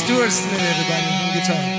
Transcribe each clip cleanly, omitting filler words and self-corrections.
Stewart's there, everybody, on guitar.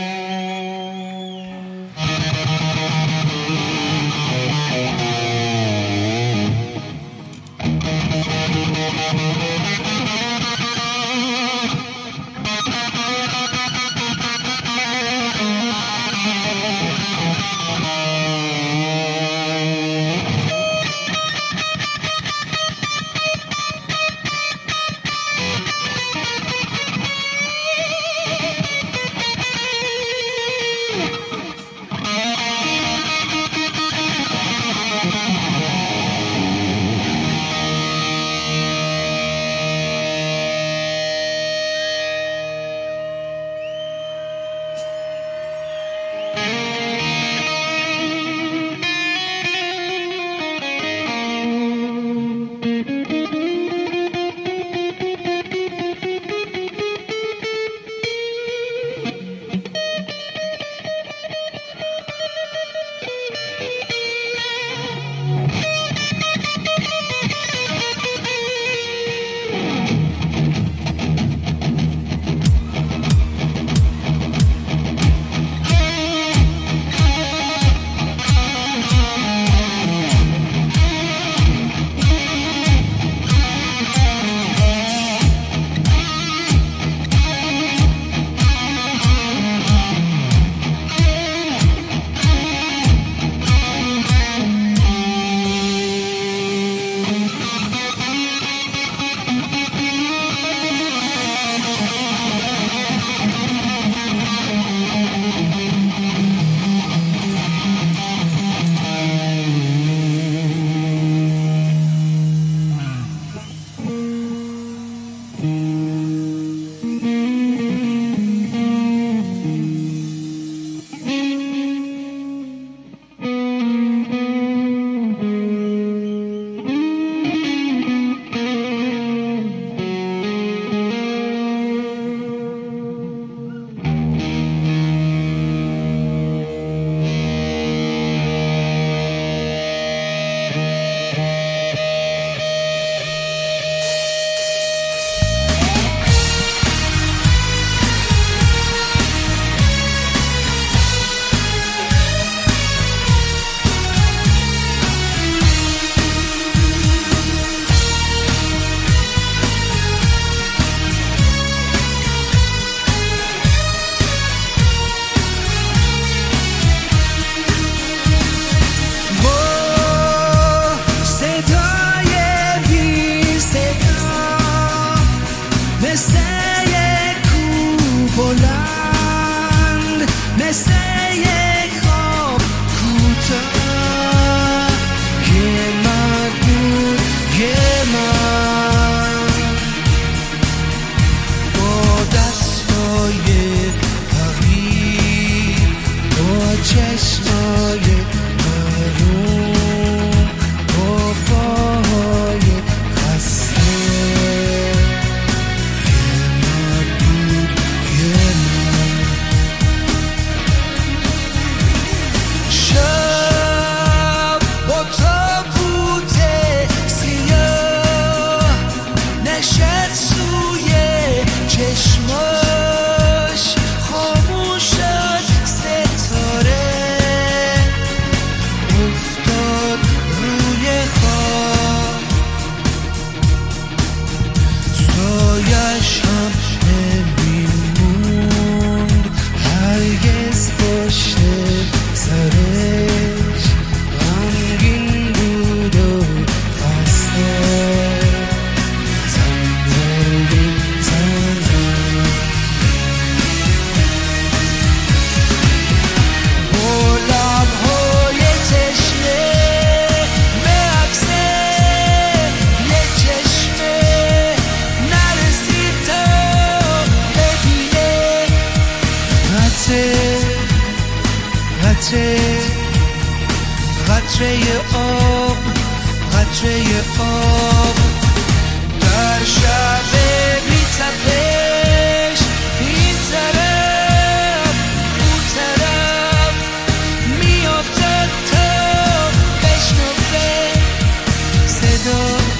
قطره آب در شب بی تپش این طرف اون طرف میافتد تا بشنوه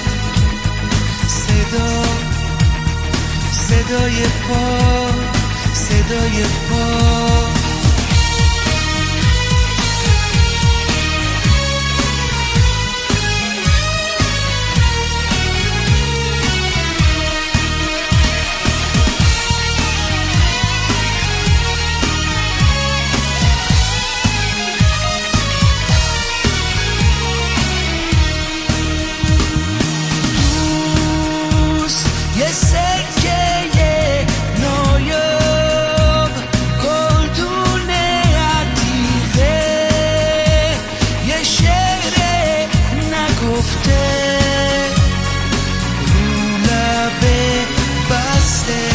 صدای پا صدای پا. یه سکه نایاب گلدونه عتیقه، یه شعر نگفته رو لب بسته،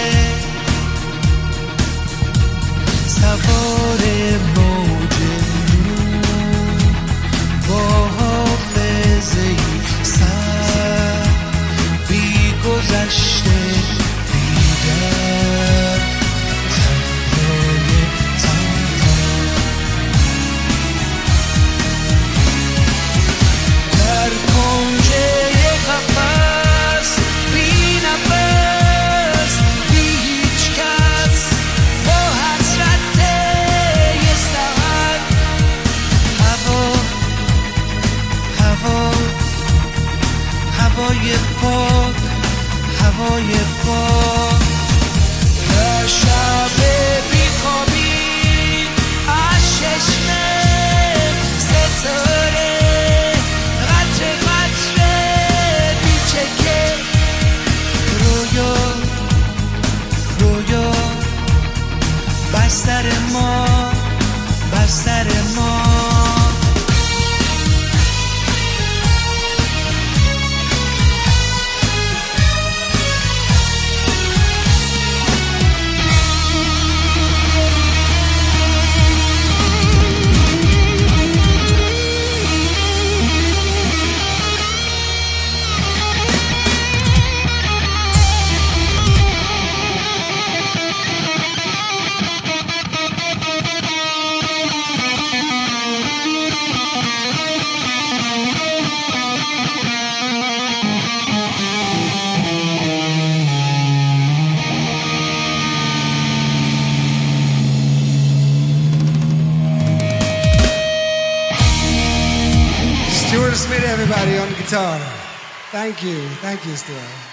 سوار موج نور با حافظه سر، بی گذشته بیدر، تنهای تنها در کنج قفس، بی نفس بی هیچ کس، با حسرت یه ساعت، هوای پاک، هوای پاک. در شب بیخوابی از چشم ستاره، قطره قطره بیچکه، رویا بستر ما، بستر ما. Stuart Smith, everybody, on guitar. Thank you, Stuart.